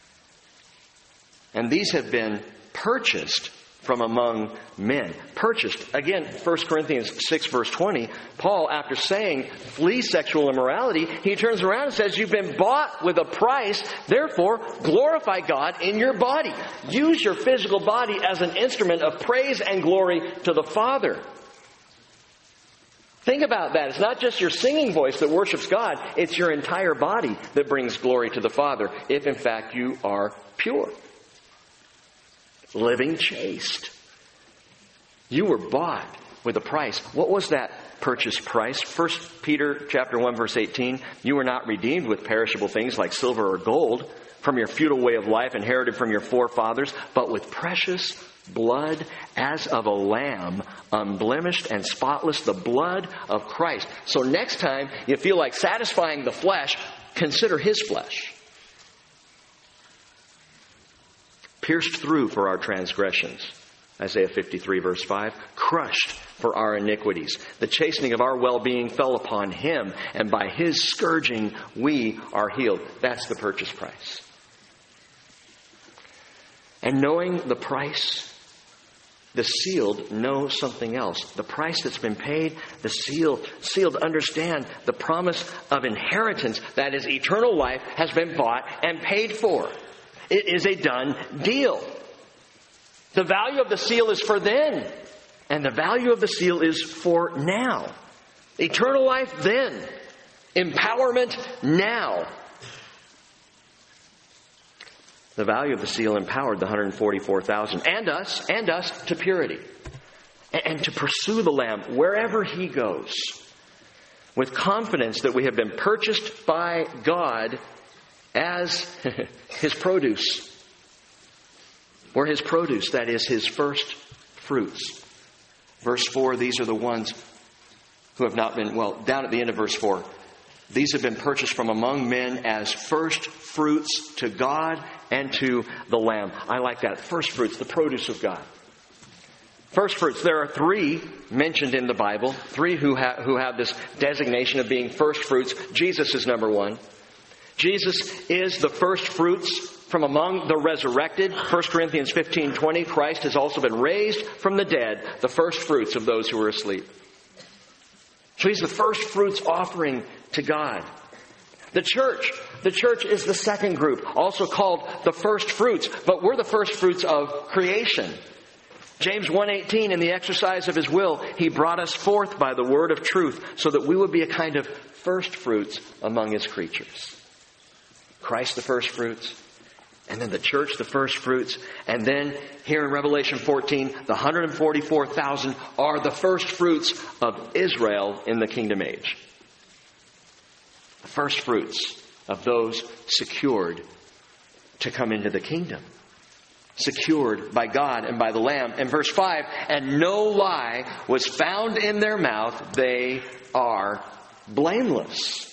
And these have been purchased from among men. Purchased. Again, First Corinthians six, verse twenty, Paul, after saying, flee sexual immorality, he turns around and says, you've been bought with a price, therefore glorify God in your body. Use your physical body as an instrument of praise and glory to the Father. Think about that. It's not just your singing voice that worships God. It's your entire body that brings glory to the Father, if in fact you are pure. Living chaste. You were bought with a price. What was that purchase price? First Peter chapter one, verse eighteen. You were not redeemed with perishable things like silver or gold from your futile way of life inherited from your forefathers, but with precious blood as of a lamb, unblemished and spotless, the blood of Christ. So next time you feel like satisfying the flesh, consider His flesh. pierced through for our transgressions. Isaiah fifty-three, verse five. Crushed for our iniquities. The chastening of our well-being fell upon him, and by his scourging we are healed. That's the purchase price. And knowing the price, the sealed know something else. The price that's been paid, the sealed, sealed understand the promise of inheritance, that is eternal life, has been bought and paid for. It is a done deal. The value of the seal is for then, and the value of the seal is for now. Eternal life then. Empowerment now. The value of the seal empowered the one hundred forty-four thousand and us, and us to purity. And to pursue the Lamb wherever he goes. With confidence that we have been purchased by God as his produce. Or his produce, that is his first fruits. Verse four, these are the ones who have not been, well, down at the end of verse four. These have been purchased from among men as first fruits to God and to the Lamb. I like that. First fruits, the produce of God. First fruits. There are three mentioned in the Bible. Three who, ha- who have this designation of being first fruits. Jesus is number one. Jesus is the first fruits from among the resurrected. First Corinthians fifteen twenty. Christ has also been raised from the dead, the first fruits of those who are asleep. So he's the first fruits offering to God. The church. The church is the second group, also called the first fruits. But we're the first fruits of creation. James one eighteen, in the exercise of his will, he brought us forth by the word of truth, so that we would be a kind of first fruits among his creatures. Christ the first fruits, and then the church the first fruits, and then here in Revelation fourteen, the one hundred forty-four thousand are the first fruits of Israel in the kingdom age. The first fruits of those secured to come into the kingdom. Secured by God and by the Lamb. And verse five, and no lie was found in their mouth. They are blameless.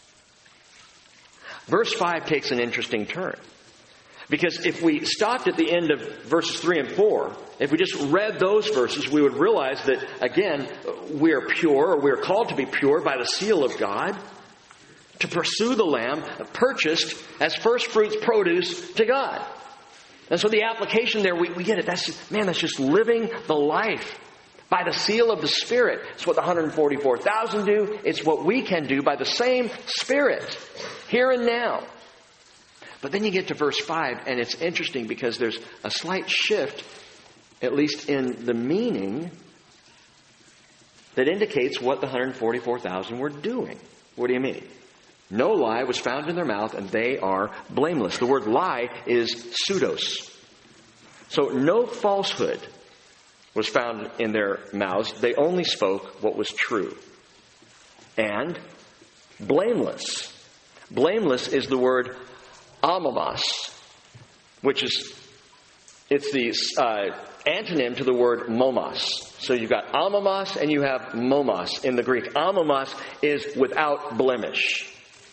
Verse five takes an interesting turn. Because if we stopped at the end of verses three and four, if we just read those verses, we would realize that, again, we are pure, or we are called to be pure by the seal of God, to pursue the Lamb, purchased as first fruits produce to God. And so the application there, we, we get it. That's just, man, that's just living the life by the seal of the Spirit. It's what the one hundred forty-four thousand do. It's what we can do by the same Spirit, here and now. But then you get to verse five, and it's interesting because there's a slight shift, at least in the meaning, that indicates what the one hundred forty-four thousand were doing. What do you mean? No lie was found in their mouth, and they are blameless. The word lie is pseudos. So no falsehood was found in their mouths. They only spoke what was true. And blameless. Blameless is the word amomos, which is, it's the uh, antonym to the word momos. So you've got amomos and you have momos in the Greek. Amomos is without blemish.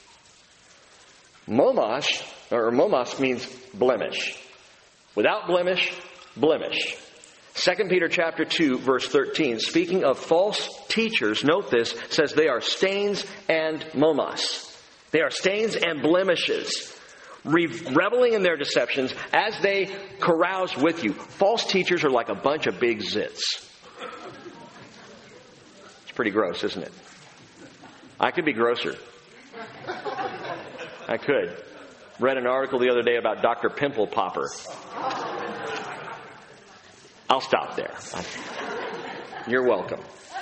Momos, or momos means blemish. Without blemish, blemish. Second Peter chapter two, verse thirteen, speaking of false teachers, note this, says they are stains and momos. They are stains and blemishes, reveling in their deceptions as they carouse with you. False teachers are like a bunch of big zits. It's pretty gross, isn't it? I could be grosser. I could. Read an article the other day about Doctor Pimple Popper. I'll stop there. You're welcome.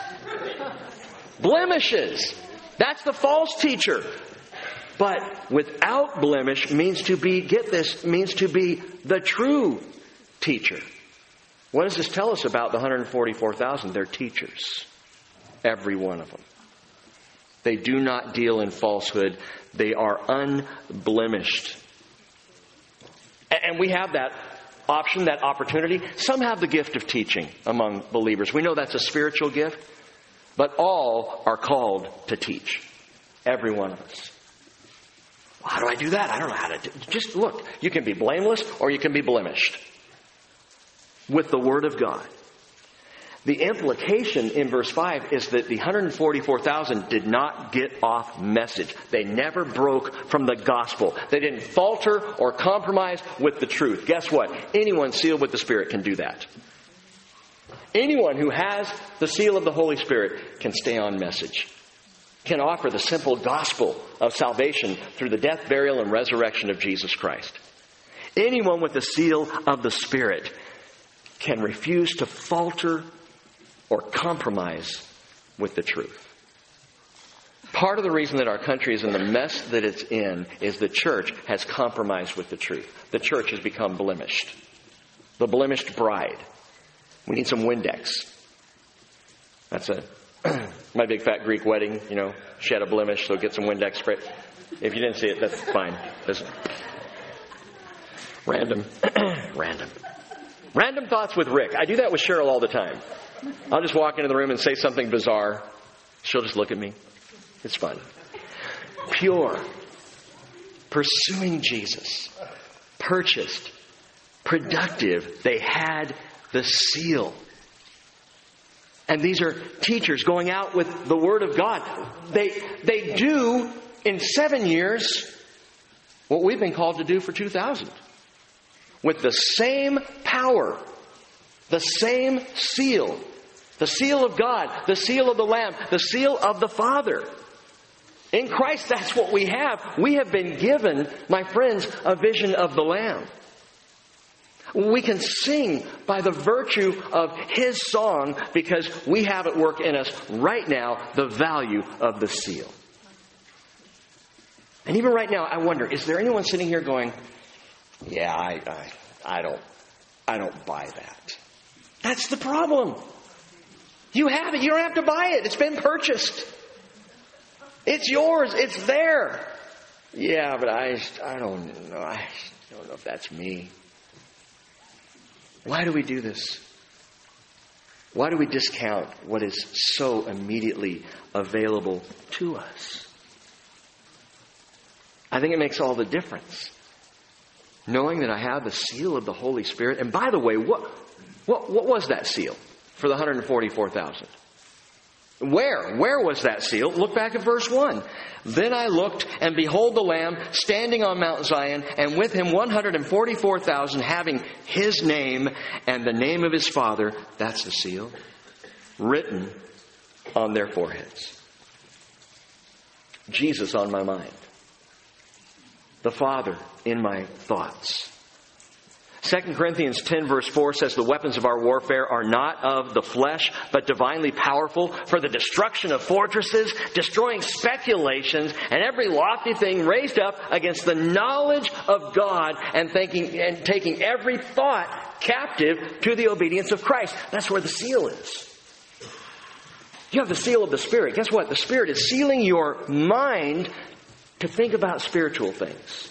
Blemishes. That's the false teacher. But without blemish means to be, get this, means to be the true teacher. What does this tell us about the one hundred forty-four thousand? They're teachers. Every one of them. They do not deal in falsehood. They are unblemished. And we have that option, that opportunity. Some have the gift of teaching among believers. We know that's a spiritual gift. But all are called to teach. Every one of us. How do I do that? I don't know how to do it. Just look. You can be blameless or you can be blemished. with the Word of God. The implication in verse five is that the one hundred forty-four thousand did not get off message. They never broke from the gospel. They didn't falter or compromise with the truth. Guess what? Anyone sealed with the Spirit can do that. Anyone who has the seal of the Holy Spirit can stay on message, can offer the simple gospel of salvation through the death, burial, and resurrection of Jesus Christ. Anyone with the seal of the Spirit can refuse to falter or compromise with the truth. Part of the reason that our country is in the mess that it's in is the church has compromised with the truth. The church has become blemished. The blemished bride. We need some Windex. That's a my big fat Greek wedding, you know, she had a blemish, so get some Windex spray. If you didn't see it, that's fine. That's random. Random. Random thoughts with Rick. I do that with Cheryl all the time. I'll just walk into the room and say something bizarre. She'll just look at me. It's fun. Pure. Pursuing Jesus. Purchased. Productive. They had the seal. And these are teachers going out with the Word of God. They, they do, in seven years, what we've been called to do for two thousand. With the same power, the same seal, the seal of God, the seal of the Lamb, the seal of the Father. In Christ, that's what we have. We have been given, my friends, a vision of the Lamb. We can sing by the virtue of His song because we have at work in us right now the value of the seal. And even right now, I wonder, is there anyone sitting here going, yeah, I, I, I don't, I don't buy that. That's the problem. You have it. You don't have to buy it. It's been purchased. It's yours. It's there. Yeah, but I, I don't know. I don't know if that's me. Why do we do this? Why do we discount what is so immediately available to us? I think it makes all the difference. Knowing that I have the seal of the Holy Spirit. And by the way, what, what, what was that seal for the one hundred forty-four thousand? Where? Where was that seal? Look back at verse one. Then I looked, and behold the Lamb standing on Mount Zion, and with him one hundred forty-four thousand having His name and the name of His Father, that's the seal, written on their foreheads. Jesus on my mind. The Father in my thoughts. Second Corinthians ten verse four says the weapons of our warfare are not of the flesh, but divinely powerful for the destruction of fortresses, destroying speculations and every lofty thing raised up against the knowledge of God, and thinking and taking every thought captive to the obedience of Christ. That's where the seal is. You have the seal of the Spirit. Guess what? The Spirit is sealing your mind to think about spiritual things.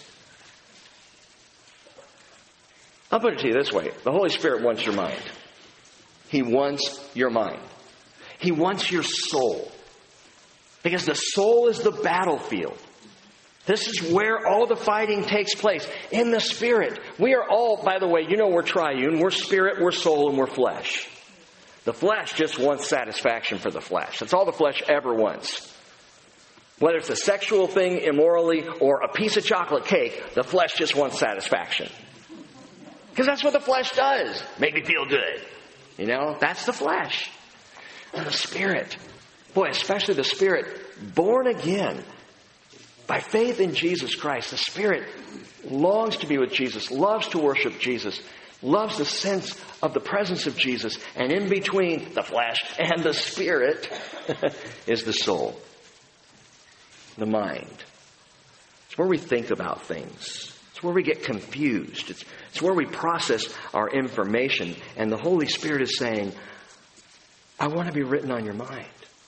I'll put it to you this way. The Holy Spirit wants your mind. He wants your mind. He wants your soul. Because the soul is the battlefield. This is where all the fighting takes place. In the Spirit. We are all, by the way, you know we're triune. We're spirit, we're soul, and we're flesh. The flesh just wants satisfaction for the flesh. That's all the flesh ever wants. Whether it's a sexual thing immorally or a piece of chocolate cake, the flesh just wants satisfaction. Because that's what the flesh does. Make me feel good. You know, that's the flesh. And the Spirit, boy, especially the Spirit, born again by faith in Jesus Christ. The Spirit longs to be with Jesus, loves to worship Jesus, loves the sense of the presence of Jesus. And in between the flesh and the Spirit is the soul, the mind. It's where we think about things. It's where we get confused. It's, it's where we process our information. And the Holy Spirit is saying, I want to be written on your mind.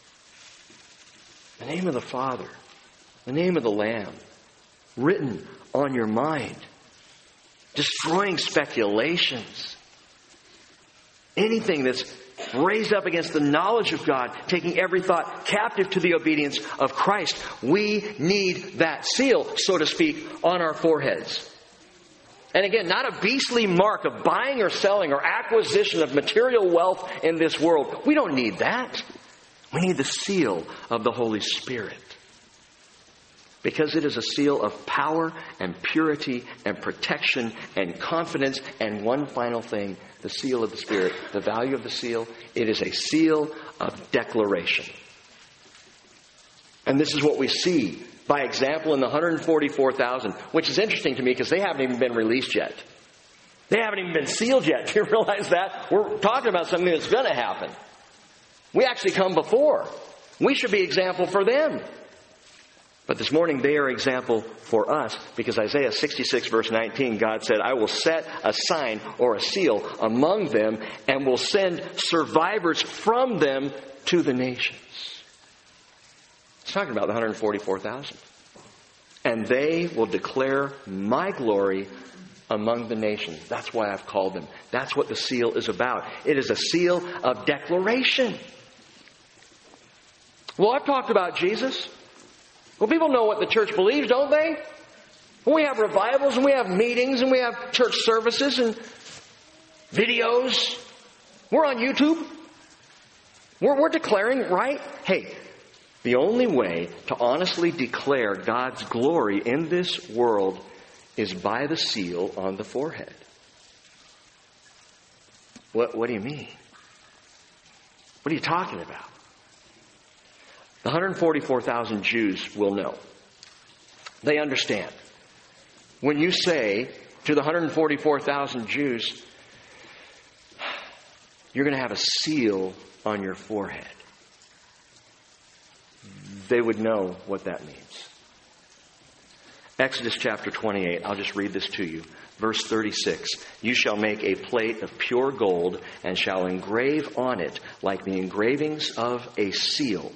The name of the Father, the name of the Lamb, written on your mind. Destroying speculations. Anything that's raised up against the knowledge of God, taking every thought captive to the obedience of Christ. We need that seal, so to speak, on our foreheads. And again, not a beastly mark of buying or selling or acquisition of material wealth in this world. We don't need that. We need the seal of the Holy Spirit. Because it is a seal of power and purity and protection and confidence. And one final thing, the seal of the Spirit, the value of the seal, it is a seal of declaration. And this is what we see by example in the one hundred forty-four thousand, which is interesting to me because they haven't even been released yet. They haven't even been sealed yet. Do you realize that? We're talking about something that's going to happen. We actually come before. We should be example for them. But this morning they are example for us because Isaiah sixty-six verse nineteen, God said, I will set a sign or a seal among them and will send survivors from them to the nations. It's talking about the one hundred forty-four thousand. And they will declare my glory among the nations. That's why I've called them. That's what the seal is about. It is a seal of declaration. Well, I've talked about Jesus. Well, people know what the church believes, don't they? Well, we have revivals and we have meetings and we have church services and videos. We're on YouTube. We're, we're declaring, right? Hey, the only way to honestly declare God's glory in this world is by the seal on the forehead. What, what do you mean? What are you talking about? The one hundred forty-four thousand Jews will know. They understand. When you say to the one hundred forty-four thousand Jews, you're going to have a seal on your forehead, they would know what that means. Exodus chapter twenty-eight, I'll just read this to you. Verse thirty-six, you shall make a plate of pure gold and shall engrave on it like the engravings of a seal,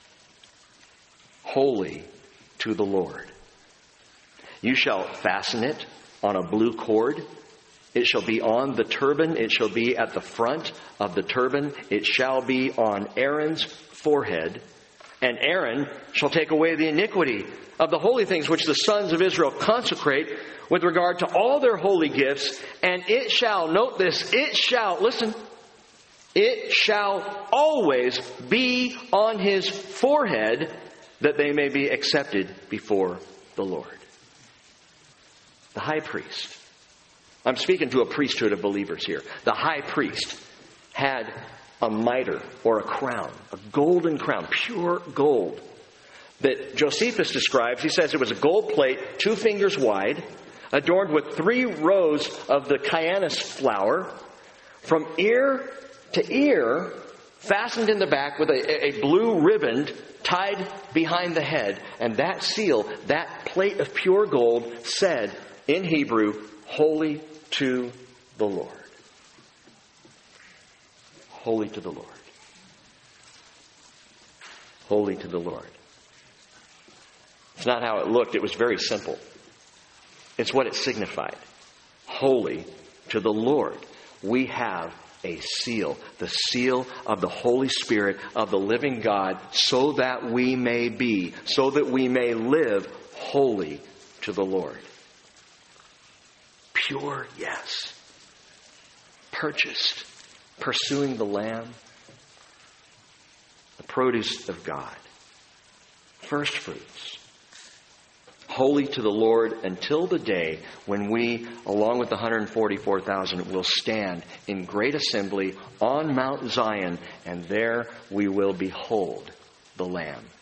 holy to the Lord. You shall fasten it on a blue cord. It shall be on the turban. It shall be at the front of the turban. It shall be on Aaron's forehead. And Aaron shall take away the iniquity of the holy things which the sons of Israel consecrate with regard to all their holy gifts. And it shall, note this, it shall, listen, it shall always be on his forehead, that they may be accepted before the Lord. The high priest. I'm speaking to a priesthood of believers here. The high priest had a mitre or a crown, a golden crown, pure gold, that Josephus describes. He says it was a gold plate, two fingers wide, adorned with three rows of the kyanus flower, from ear to ear, fastened in the back with a, a blue ribbon tied behind the head. And that seal, that plate of pure gold, said in Hebrew, holy to the Lord. Holy to the Lord. Holy to the Lord. It's not how it looked. It was very simple. It's what it signified. Holy to the Lord. We have a seal, the seal of the Holy Spirit of the living God, so that we may be, so that we may live holy to the Lord. Pure, yes. Purchased, pursuing the Lamb, the produce of God, first fruits. Holy to the Lord until the day when we, along with the one hundred forty-four thousand, will stand in great assembly on Mount Zion, and there we will behold the Lamb.